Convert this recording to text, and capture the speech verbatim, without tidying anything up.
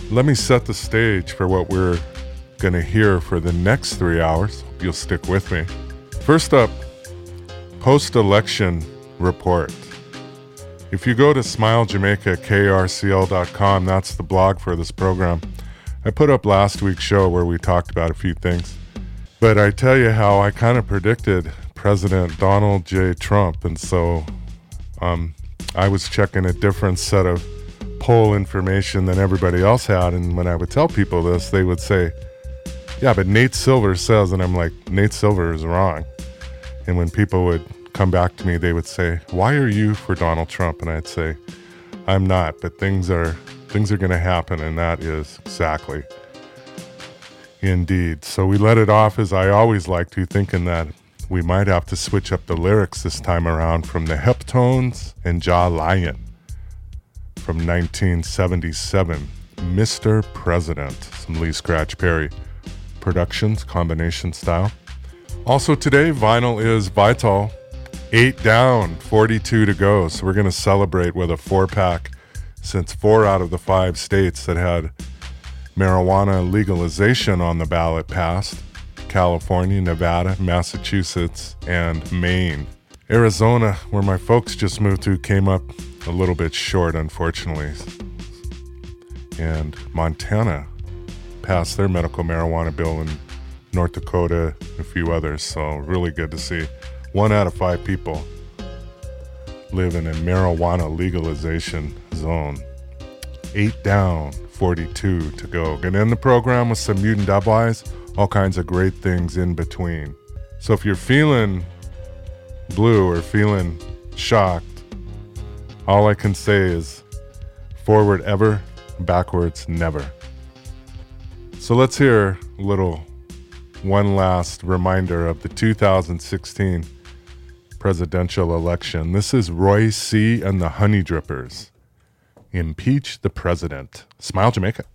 let me set the stage for what we're going to hear for the next three hours. Hope you'll stick with me. First up, post-election report. If you go to smile jamaica k r c l dot com, that's the blog for this program. I put up last week's show where we talked about a few things. But I tell you how I kind of predicted President Donald J. Trump. And so um, I was checking a different set of poll information than everybody else had. And when I would tell people this, they would say, yeah, but Nate Silver says, and I'm like, Nate Silver is wrong. And when people would come back to me, they would say, why are you for Donald Trump? And I'd say, I'm not, but things are things are going to happen, and that is exactly indeed. So we let it off, as I always like to, thinking that we might have to switch up the lyrics this time around from the Heptones and Jah Lion from nineteen seventy-seven, Mister President, some Lee Scratch Perry Productions, combination style. Also today, vinyl is vital. Eight down, forty-two to go. So we're going to celebrate with a four-pack, since four out of the five states that had marijuana legalization on the ballot passed: California, Nevada, Massachusetts, and Maine. Arizona, where my folks just moved to, came up a little bit short, unfortunately. And Montana passed their medical marijuana bill, in North Dakota, a few others. So really good to see. One out of five people live in a marijuana legalization zone. Eight down, forty-two to go. Gonna end the program with some Mutant Dubwise, all kinds of great things in between. So if you're feeling blue or feeling shocked, all I can say is forward ever, backwards never. So let's hear a little one last reminder of the two thousand sixteen presidential election. This is Roy C. and the Honey Drippers. Impeach the President. Smile Jamaica.